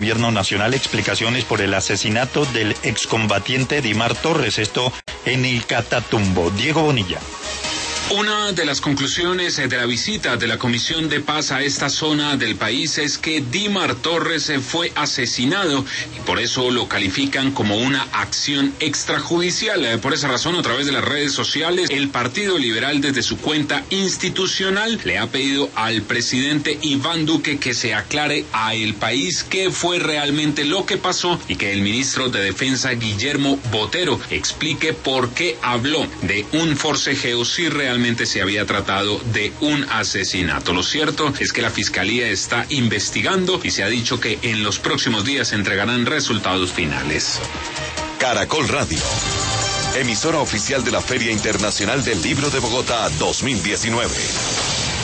Gobierno Nacional explicaciones por el asesinato del excombatiente Dimar Torres, esto en el Catatumbo. Diego Bonilla. Una de las conclusiones de la visita de la Comisión de Paz a esta zona del país es que Dimar Torres fue asesinado y por eso lo califican como una acción extrajudicial. Por esa razón, a través de las redes sociales, el Partido Liberal desde su cuenta institucional le ha pedido al presidente Iván Duque que se aclare a el país qué fue realmente lo que pasó y que el ministro de Defensa Guillermo Botero explique por qué habló de un forcejeo si realmente se había tratado de un asesinato. Lo cierto es que la Fiscalía está investigando y se ha dicho que en los próximos días entregarán resultados finales. Caracol Radio, emisora oficial de la Feria Internacional del Libro de Bogotá 2019.